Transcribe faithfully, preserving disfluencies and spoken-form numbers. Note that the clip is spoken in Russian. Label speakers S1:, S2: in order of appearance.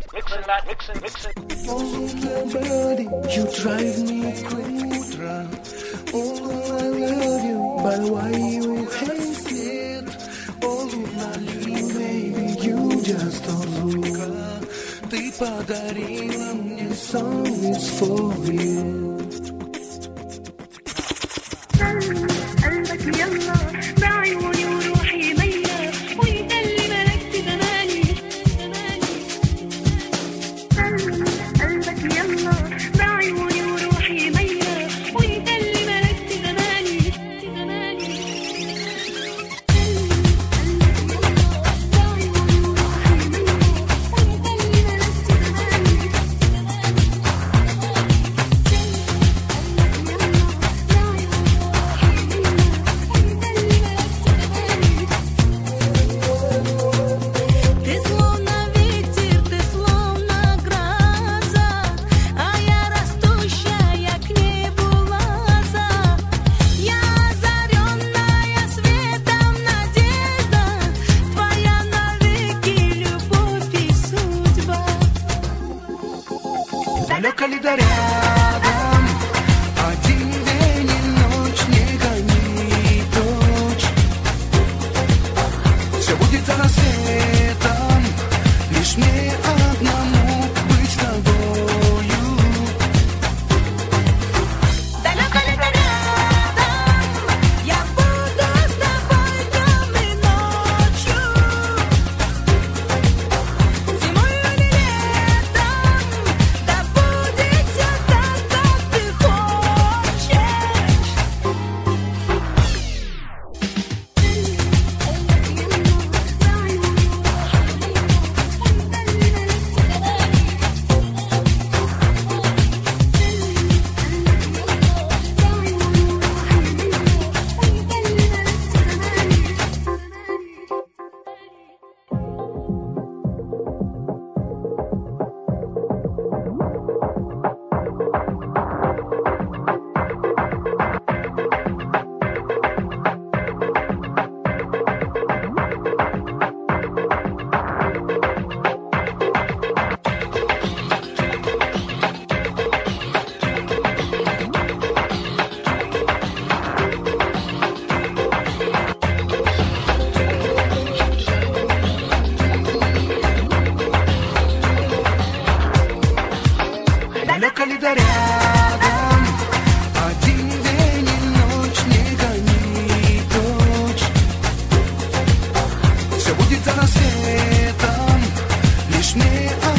S1: mixing that, mixing, mixing.
S2: You drive me crazy. Oh, I love you, but why you hate it? Oh, baby, you just don't look. Ты подарила мне song is for you. قلبك يلا بعيوني وروحي ميلة وانت اللي ملكت زماني قلبك يلا بعيوني وروحي ميلة وانت اللي ملكت زماني زماني далеко ли до рядом, один день и ночь, не гони прочь. Все будет за рассветом, лишь мне одному быть с тобою. Далеко ли до рядом, я буду с тобой днем и ночью. Зимой или летом, да будет все так, как ты хочешь. Далеко ли до рядом, один день и ночь, не гони прочь. Все будет за рассветом, лишь мне